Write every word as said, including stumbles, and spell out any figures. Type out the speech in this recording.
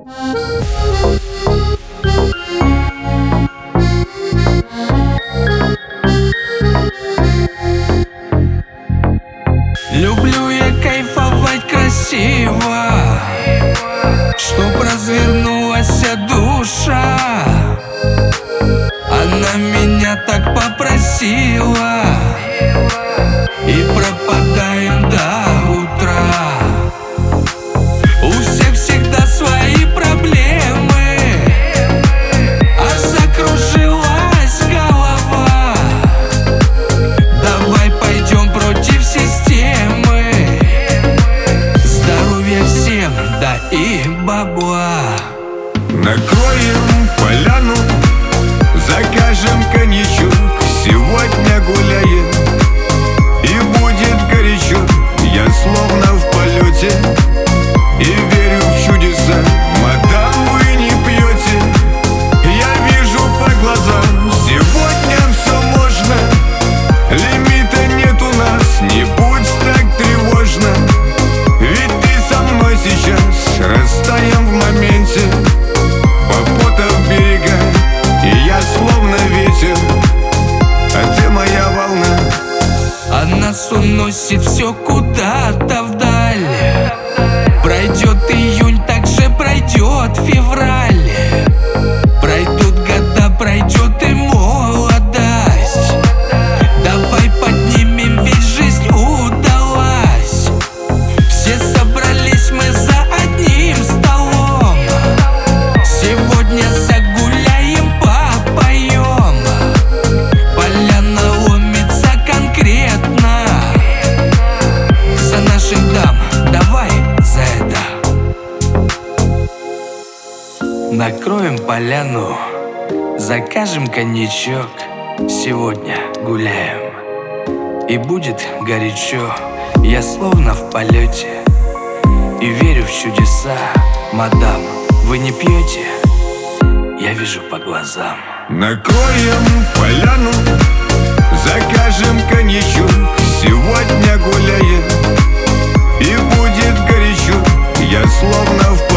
Люблю я кайфовать красиво, чтоб развернулась душа. Она меня так попросила, и пропадаем до утра. У всех всегда свои проблемы, аж закружилась голова. Давай пойдем против системы, здоровья всем, да и бабла. Накроем поляну, закажем коньячок, сегодня гуляем, и будет горячо. Я словно в полете и верю в чудеса. Мадам, вы не пьете, я вижу по глазам. Сегодня все можно, лимита нет у нас. Не будь так тревожно, ведь ты со мной сейчас. Растаем в моменте, попутав берега, и я словно ветер, а ты моя волна. А нас уносит все куда-то вдаль. Пройдет июнь, так же пройдет февраль. Пройдут года, пройдет и молодость. Давай поднимем, ведь жизнь удалась. Все собрались мы за одним столом. Сегодня загуляем, попоем. Поляна ломится конкретно за наших дам, давай за это. Накроем поляну, закажем коньячок, сегодня гуляем, и будет горячо. Я словно в полете и верю в чудеса. Мадам, вы не пьете, я вижу по глазам. Накроем поляну, закажем коньячок, сегодня гуляем, и будет горячо. Я словно в